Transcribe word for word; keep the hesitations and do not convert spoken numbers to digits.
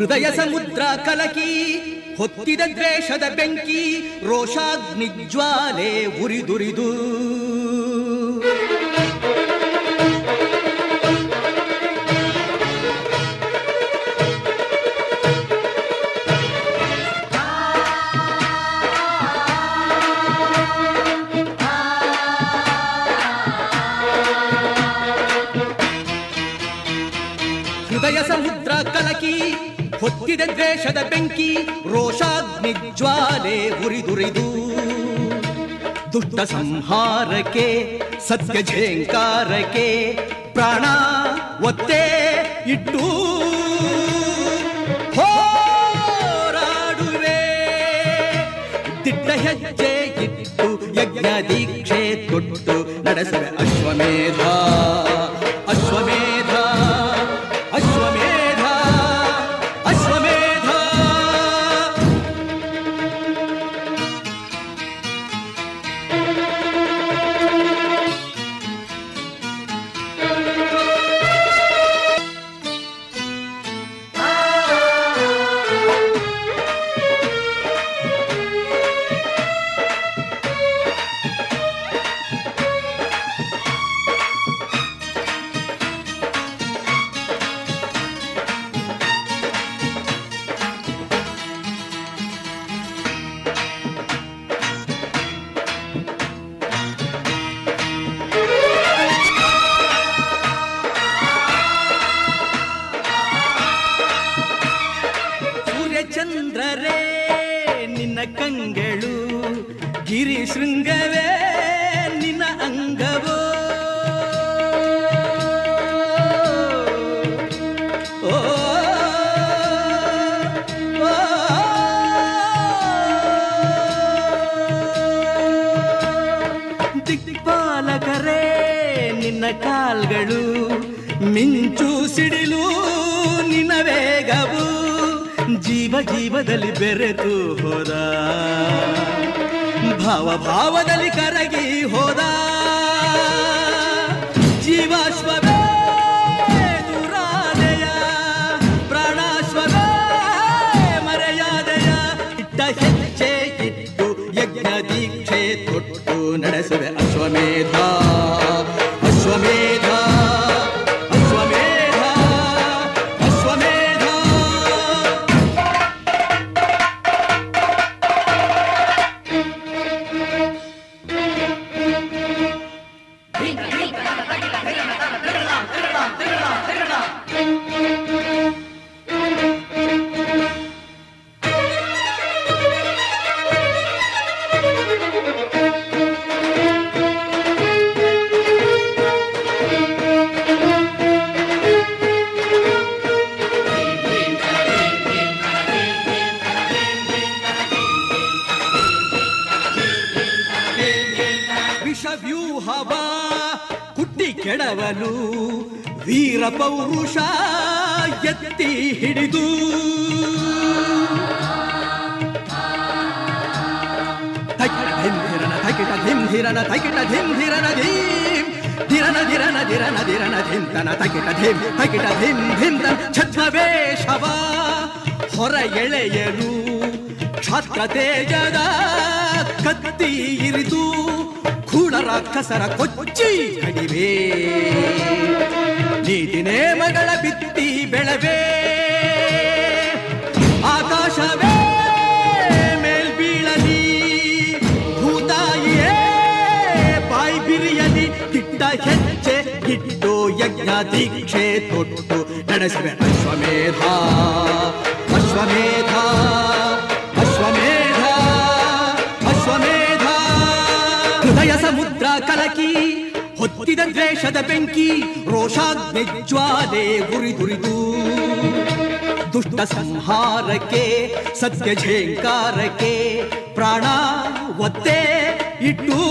ಹೃದಯ ಸಮುದ್ರ ಕಲಕಿ ಹೊತ್ತಿದ ದ್ವೇಷದ ಬೆಂಕಿ ರೋಷಾಗ್ನಿ ಜ್ವಾಲೆ ಉರಿದುರಿದು ಹೃದಯ ಸಮುದ್ರ ಕಲಕಿ ಹೊತ್ತಿದ ದ್ವೇಷದ ಬೆಂಕಿ ರೋಷಾಗ್ನಿ ಜ್ವಾಲೆ ಉರಿದುರಿದು ದುಷ್ಟ ಸಂಹಾರಕ್ಕೆ ಸತ್ಯ ಝೇಂಕಾರಕ್ಕೆ ಪ್ರಾಣ ಒತ್ತೆ ಇಟ್ಟು ಹೋರಾಡುವೆ ದಿಟ್ಟ ಹೆಜ್ಜೆ ಇಟ್ಟು ಯಜ್ಞ ದೀಕ್ಷೆ ತೊಟ್ಟು ನಡೆಸುವೆ ಅಶ್ವಮೇಧ ಅಶ್ವಮೇಧ ಅಶ್ವಮೇಧ ಅಶ್ವಮೇಧ ಚಂದ್ರರೇ ನಿನ್ನ ಕಂಗಳು ಗಿರಿ ಶೃಂಗವೇ ನಿನ್ನ ಅಂಗವೋ ಓ ದಿಕ್ಪಾಲಕರೇ ನಿನ್ನ ಕಾಲ್ಗಳು ಮಿಂಚು ಸಿಡಿಲು ನಿನ್ನ ವೇಗವು ಜೀವ ಜೀವದಲ್ಲಿ ಬೆರೆತು ಹೋದ ಭಾವ ಭಾವದಲ್ಲಿ ಕರಗಿ ಹೋದ ಜೀವಾಶ್ವವೇ ದುರಾದೆಯ ಪ್ರಾಣಾಶ್ವವೇ ಮರೆಯಾದೆಯ ಇಟ್ಟ ಹೆಜ್ಜೆ ಇಟ್ಟು ಯಜ್ಞ ದೀಕ್ಷೆ ತೊಟ್ಟು ನಡೆಸುವೆ ಅಶ್ವಮೇಧ ಅಶ್ವಮೇಧ ವಿಷವ್ಯೂಹವ ಕುಟ್ಟಿ ಕೆಡವಲು ವೀರ ಪೌರುಷ ಎತ್ತಿ ಹಿಡಿದು ತೈಕಿಟ ಧಿಂ ಧಿರನ ತೈಕಿಟ ಧಿಂ ಧಿರನ ಧೀಂ ಧಿರನ ಧಿರನ ಧಿರನ ಧಿರನ ಧಿಂತನ ತೈಕಿಟ ಧಿಂ ತೈಕಿಟ ಧಿಂ ಧಿಂತನ ಛದ್ಮವೇಷವ ಹೊರ ಎಳೆಯಲು ಕ್ಷಾತ್ರ ತೇಜದ ಕತ್ತಿ ಇರಿದು ಕೂಳ ರಾಕ್ಷಸರ ಕೊಚ್ಚಿ ಕಡಿವೆ ನೀತಿ ನೇಮಗಳ ಬಿತ್ತಿ ಬೆಳವೆ ಆಕಾಶವೇ ಮೇಲ್ಬೀಳಲಿ ಭೂತಾಯಿಯೇ ಬಾಯಿ ಬಿರಿಯಲಿ ದಿಟ್ಟ ಹೆಜ್ಜೆ ಇಟ್ಟು ಯಜ್ಞ ದೀಕ್ಷೆ ತೊಟ್ಟು ನಡೆಸುವೆ ಅಶ್ವಮೇಧ ಅಶ್ವಮೇಧ ಅಶ್ವಮೇಧ ಅಶ್ವಮೇಧ ಹೃದಯ ಸಮುದ್ರ ಕಲಕಿ ಹೊತ್ತಿದ ದ್ವೇಷದ ಬೆಂಕಿ ರೋಷಾಗ್ನಿ ಜ್ವಾಲೆ ಉರಿದುರಿದು ದುಷ್ಟ ಸಂಹಾರಕ್ಕೆ ಸತ್ಯ ಝೇಂಕಾರಕ್ಕೆ ಪ್ರಾಣ ಒತ್ತೆ ಇಟ್ಟು